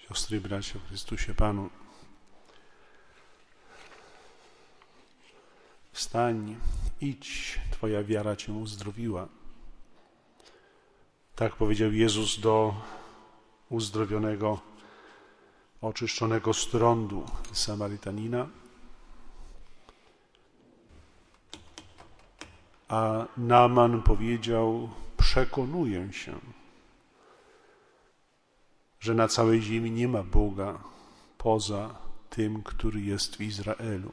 Siostry i bracia w Chrystusie Panu, wstań, idź, Twoja wiara Cię uzdrowiła. Tak powiedział Jezus do uzdrowionego, oczyszczonego z trądu Samarytanina, a Naaman powiedział: przekonuję się, że na całej ziemi nie ma Boga poza tym, który jest w Izraelu.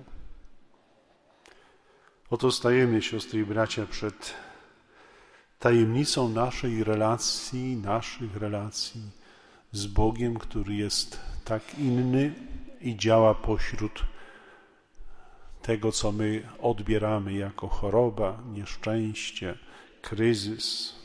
Oto stajemy, siostry i bracia, przed tajemnicą naszych relacji z Bogiem, który jest tak inny i działa pośród tego, co my odbieramy jako choroba, nieszczęście, kryzys.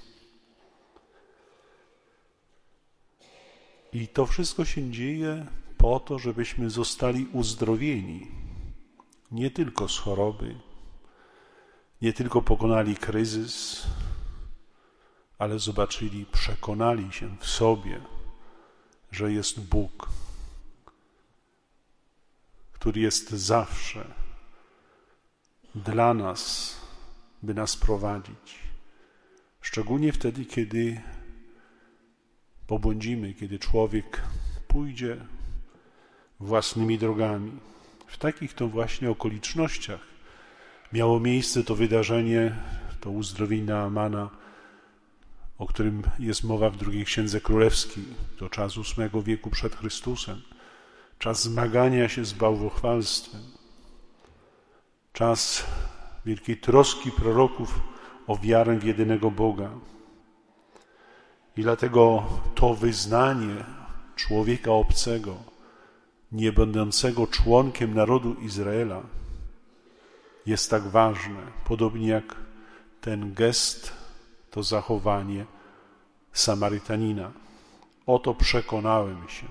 I to wszystko się dzieje po to, żebyśmy zostali uzdrowieni. Nie tylko z choroby, nie tylko pokonali kryzys, ale zobaczyli, przekonali się w sobie, że jest Bóg, który jest zawsze dla nas, by nas prowadzić. Szczególnie wtedy, kiedy pobłądzimy, kiedy człowiek pójdzie własnymi drogami. W takich to właśnie okolicznościach miało miejsce to wydarzenie, to uzdrowienie Naamana, o którym jest mowa w drugiej Księdze Królewskiej. To czas VIII wieku przed Chrystusem. Czas zmagania się z bałwochwalstwem. Czas wielkiej troski proroków o wiarę w jedynego Boga. I dlatego to wyznanie człowieka obcego, nie będącego członkiem narodu Izraela, jest tak ważne, podobnie jak ten gest, to zachowanie Samarytanina. Oto przekonałem się.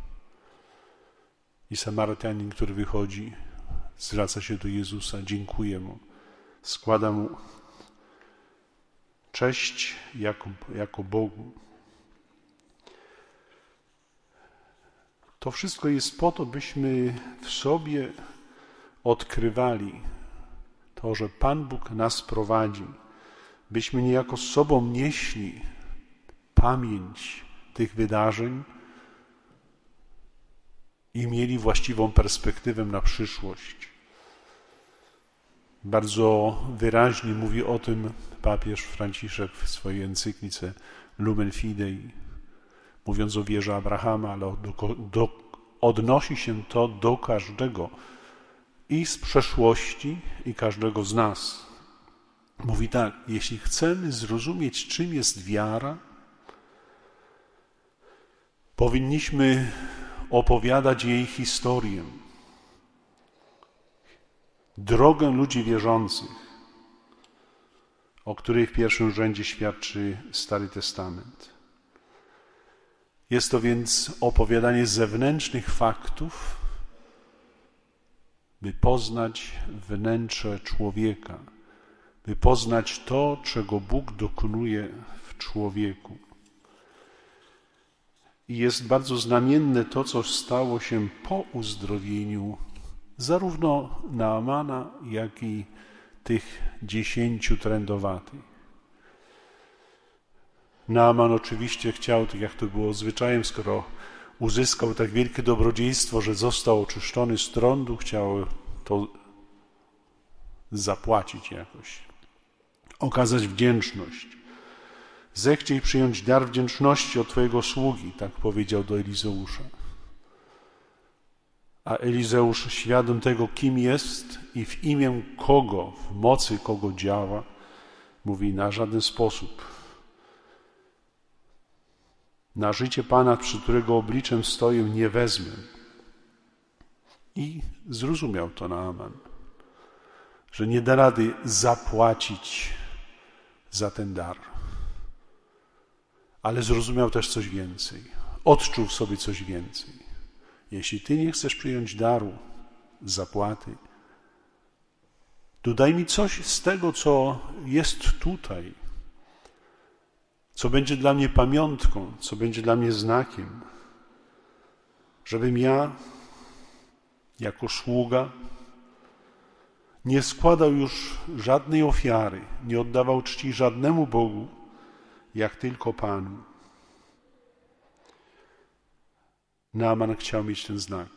I Samarytanin, który wychodzi, zwraca się do Jezusa, dziękuję Mu, składa Mu cześć jako Bogu. To wszystko jest po to, byśmy w sobie odkrywali to, że Pan Bóg nas prowadzi, byśmy niejako z sobą nieśli pamięć tych wydarzeń i mieli właściwą perspektywę na przyszłość. Bardzo wyraźnie mówi o tym papież Franciszek w swojej encyklice Lumen Fidei, mówiąc o wierze Abrahama, ale odnosi się to do każdego i z przeszłości, i każdego z nas. Mówi tak: jeśli chcemy zrozumieć, czym jest wiara, powinniśmy opowiadać jej historię, drogę ludzi wierzących, o której w pierwszym rzędzie świadczy Stary Testament. Jest to więc opowiadanie zewnętrznych faktów, by poznać wnętrze człowieka, by poznać to, czego Bóg dokonuje w człowieku. I jest bardzo znamienne to, co stało się po uzdrowieniu zarówno Naamana, jak i tych 10 trędowatych. Naaman oczywiście chciał, tak jak to było zwyczajem, skoro uzyskał tak wielkie dobrodziejstwo, że został oczyszczony z trądu, chciał to zapłacić jakoś, okazać wdzięczność. Zechciej przyjąć dar wdzięczności od Twojego sługi, tak powiedział do Elizeusza. A Elizeusz, świadom tego, kim jest i w imię kogo, w mocy kogo działa, mówi: na żaden sposób. Na życie Pana, przy którego obliczem stoję, nie wezmę. I zrozumiał to Naaman, że nie da rady zapłacić za ten dar. Ale zrozumiał też coś więcej. Odczuł w sobie coś więcej. Jeśli Ty nie chcesz przyjąć daru, zapłaty, to daj mi coś z tego, co jest tutaj, co będzie dla mnie pamiątką, co będzie dla mnie znakiem, żebym ja jako sługa nie składał już żadnej ofiary, nie oddawał czci żadnemu Bogu, jak tylko Panu. Naaman chciał mieć ten znak.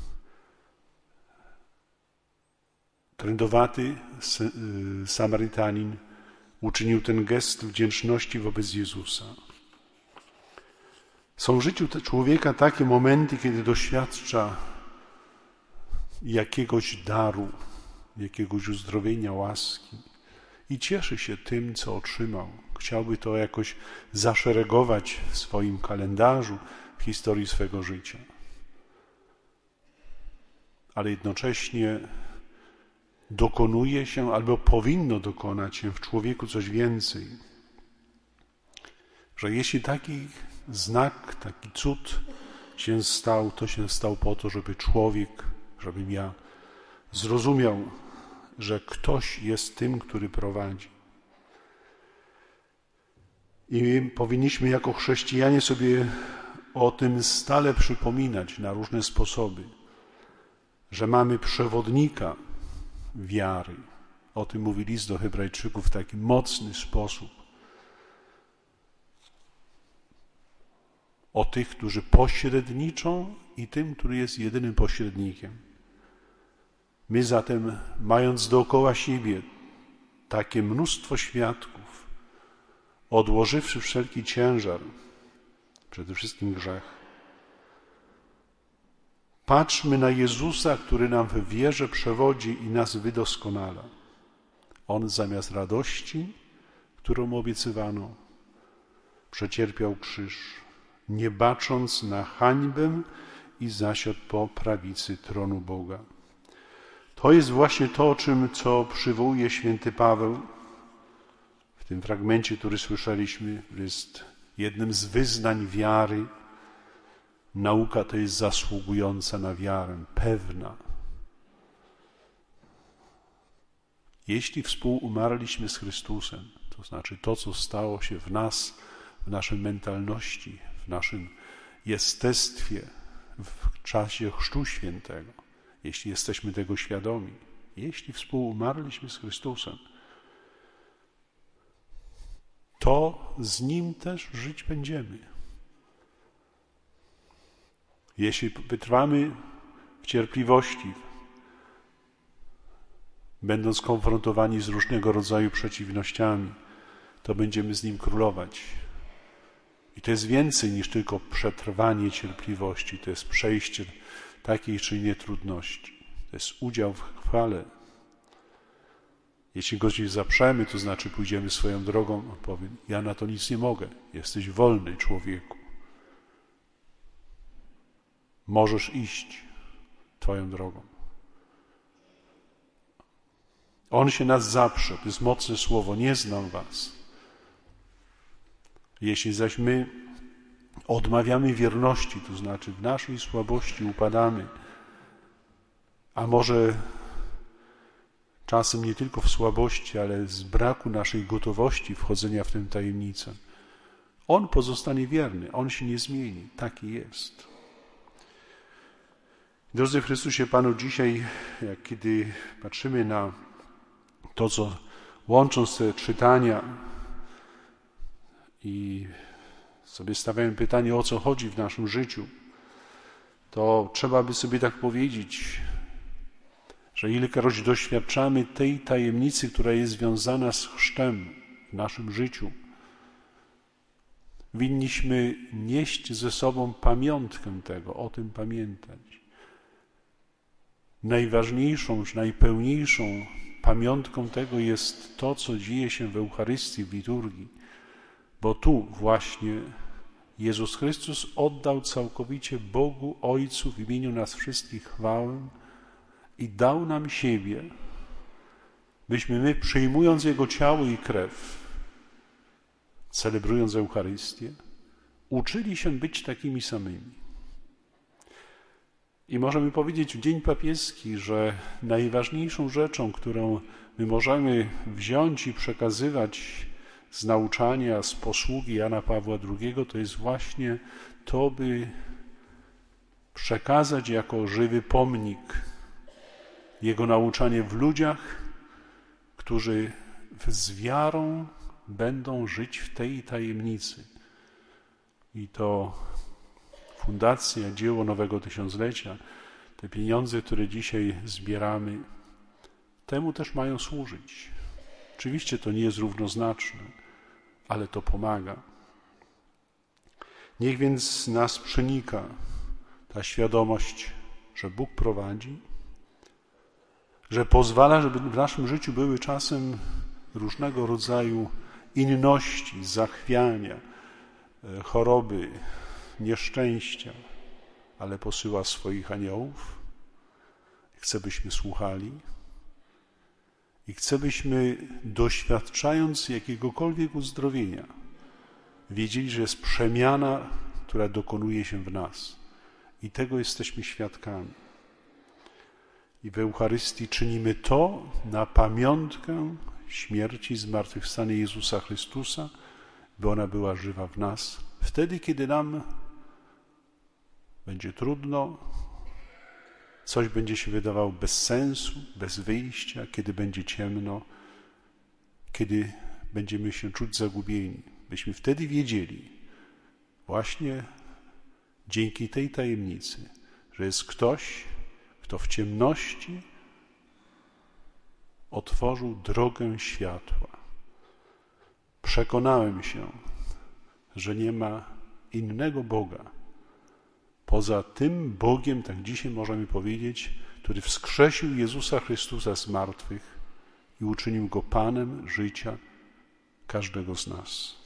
Trędowaty Samarytanin uczynił ten gest wdzięczności wobec Jezusa. Są w życiu człowieka takie momenty, kiedy doświadcza jakiegoś daru, jakiegoś uzdrowienia, łaski i cieszy się tym, co otrzymał. Chciałby to jakoś zaszeregować w swoim kalendarzu, w historii swego życia. Ale jednocześnie dokonuje się, albo powinno dokonać się w człowieku coś więcej. Że jeśli taki znak, taki cud się stał, to się stał po to, żeby człowiek, żebym ja zrozumiał, że ktoś jest tym, który prowadzi. I powinniśmy jako chrześcijanie sobie o tym stale przypominać na różne sposoby, że mamy przewodnika wiary. O tym mówi list do Hebrajczyków w taki mocny sposób. O tych, którzy pośredniczą i tym, który jest jedynym pośrednikiem. My zatem, mając dookoła siebie takie mnóstwo świadków, odłożywszy wszelki ciężar, przede wszystkim grzech, patrzmy na Jezusa, który nam w wierze przewodzi i nas wydoskonala. On zamiast radości, którą obiecywano, przecierpiał krzyż, nie bacząc na hańbę i zasiadł po prawicy tronu Boga. To jest właśnie to, co przywołuje święty Paweł w tym fragmencie, który słyszeliśmy, jest jednym z wyznań wiary. Nauka to jest zasługująca na wiarę, pewna. Jeśli współumarliśmy z Chrystusem, to znaczy to, co stało się w nas, w naszej mentalności, w naszym jestestwie, w czasie Chrztu Świętego, jeśli jesteśmy tego świadomi, jeśli współumarliśmy z Chrystusem, to z Nim też żyć będziemy. Jeśli wytrwamy w cierpliwości, będąc konfrontowani z różnego rodzaju przeciwnościami, to będziemy z Nim królować. I to jest więcej niż tylko przetrwanie cierpliwości, to jest przejście takiej czy innej trudności. To jest udział w chwale. Jeśli go gdzieś zaprzemy, to znaczy pójdziemy swoją drogą, on powie, ja na to nic nie mogę, jesteś wolny, człowieku. Możesz iść twoją drogą. On się nas zaprze, to jest mocne słowo, nie znam was. Jeśli zaś my odmawiamy wierności, to znaczy w naszej słabości upadamy, a może czasem nie tylko w słabości, ale z braku naszej gotowości wchodzenia w tę tajemnicę, On pozostanie wierny, On się nie zmieni, taki jest. Drodzy w Chrystusie Panu, dzisiaj, jak kiedy patrzymy na to, co łącząc te czytania i sobie stawiamy pytanie, o co chodzi w naszym życiu, to trzeba by sobie tak powiedzieć, że ilekroć doświadczamy tej tajemnicy, która jest związana z chrztem w naszym życiu, winniśmy nieść ze sobą pamiątkę tego, o tym pamiętać. Najważniejszą, najpełniejszą pamiątką tego jest to, co dzieje się w Eucharystii, w liturgii, bo tu właśnie Jezus Chrystus oddał całkowicie Bogu Ojcu w imieniu nas wszystkich chwałę i dał nam siebie, byśmy my, przyjmując Jego ciało i krew, celebrując Eucharystię, uczyli się być takimi samymi. I możemy powiedzieć w Dzień Papieski, że najważniejszą rzeczą, którą my możemy wziąć i przekazywać z nauczania, z posługi Jana Pawła II, to jest właśnie to, by przekazać jako żywy pomnik Jego nauczanie w ludziach, którzy z wiarą będą żyć w tej tajemnicy. I to Fundacja Dzieło Nowego Tysiąclecia, te pieniądze, które dzisiaj zbieramy, temu też mają służyć. Oczywiście to nie jest równoznaczne, ale to pomaga. Niech więc nas przenika ta świadomość, że Bóg prowadzi, że pozwala, żeby w naszym życiu były czasem różnego rodzaju inności, zachwiania, choroby, nieszczęścia, ale posyła swoich aniołów. Chce, byśmy słuchali i chce, byśmy, doświadczając jakiegokolwiek uzdrowienia, wiedzieli, że jest przemiana, która dokonuje się w nas. I tego jesteśmy świadkami. I w Eucharystii czynimy to na pamiątkę śmierci i zmartwychwstania Jezusa Chrystusa, by ona była żywa w nas. Wtedy, kiedy nam będzie trudno, coś będzie się wydawało bez sensu, bez wyjścia, kiedy będzie ciemno, kiedy będziemy się czuć zagubieni. Byśmy wtedy wiedzieli, właśnie dzięki tej tajemnicy, że jest ktoś, kto w ciemności otworzył drogę światła. Przekonałem się, że nie ma innego Boga poza tym Bogiem, tak dzisiaj możemy powiedzieć, który wskrzesił Jezusa Chrystusa z martwych i uczynił Go Panem życia każdego z nas.